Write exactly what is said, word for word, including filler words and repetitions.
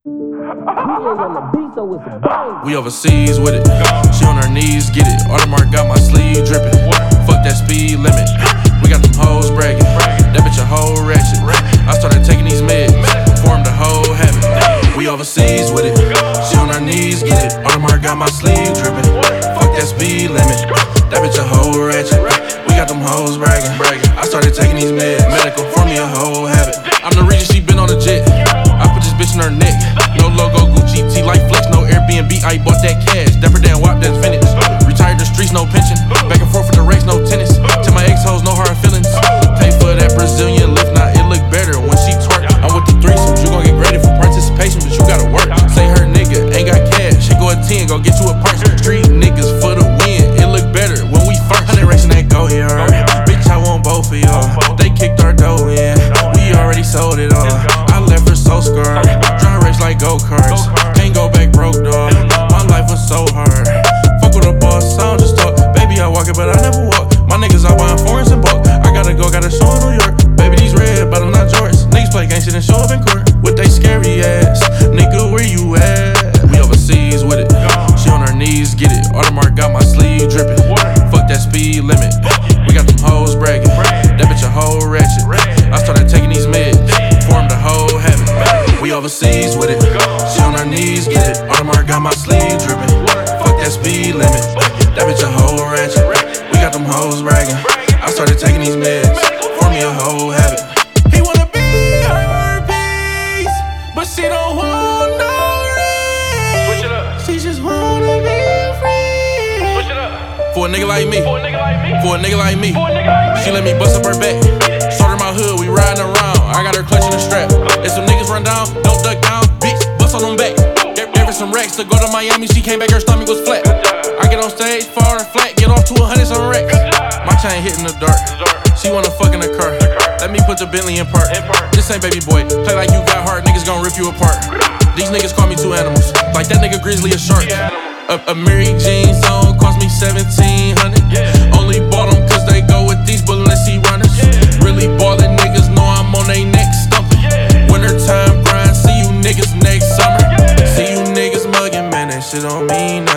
We overseas with it. She on her knees, get it. Audemars got my sleeve dripping. Fuck that speed limit. We got them hoes bragging. That bitch a whole ratchet. I started taking these meds, formed a whole habit. We overseas with it. She on her knees, get it. Audemars got my sleeve dripping. Fuck that speed limit. That bitch a whole ratchet. We got them hoes bragging. I started taking these meds, medical, formed me a whole habit. I'm the reason she been on the jet. I put this bitch in her neck. No logo, Gucci, T like flex, no Airbnb. I bought that cash. Dapper Dan Wop, that's vintage. Retired the streets, no pension. Back and forth with the race, no tennis. Tell my ex-hoes, no hard feelings. Pay for that Brazilian lift, now it look better when she twerk. I'm with the threesomes, you gon' get graded for participation, but you gotta work. Say her nigga ain't got cash, she go a ten, go get you a purse. Street niggas for the win, it look better when we first. Hundred racing that go here, bitch, I want both of y'all. They kicked our dough in, we already sold it all. I left her so scarred, dry race like go-karts. Can't go back broke, dog. My life was so hard. Fuck with a boss, I don't just talk. Baby, I walk it, but I never walk. My niggas out buying foreigns and bulk. I gotta go, gotta show in New York. Baby, these red, but I'm not Jorts. Niggas play gangsta and show up in court with they scary ass. Nigga, where you at? We overseas with it. She on her knees, get it. Audemars got my sleeve dripping. Fuck that speed limit. We got them hoes bragging. That bitch a whole ratchet. I started taking these meds, formed a whole habit. We overseas with it. She on her knees, get it. Audemars got my sleeve dripping. Fuck that speed limit. That bitch a whole ratchet. We got them hoes bragging. I started taking these meds, formed me a whole habit. He wanna be her piece, but she don't want no ring. Switch it up. She just wanna be free. Switch it up. For a nigga like me, For a nigga like me. for a nigga like me, For a nigga like me. she let me bust up her back. Started my hood, we riding around. I got her clutching the strap. If some niggas run down, don't duck down, bitch, bust on them back. Gave her some racks to go to Miami, she came back, her stomach was flat. I get on stage, fall her flat, get off to a hundred some racks. My chain hitting the dark, she wanna fuck in the car. Let me put the Bentley in park. This ain't baby boy, play like you got heart, niggas gon' rip you apart. These niggas call me two animals, like that nigga Grizzly a shark. A, a Mary Jean song cost me seventeen hundred. Only bought them cause they go with these Balenci runners. Really ballin' niggas know I'm on they neck stumpin'. Wintertime grind, see you niggas next summer. See you niggas muggin', man, that shit don't mean nothing.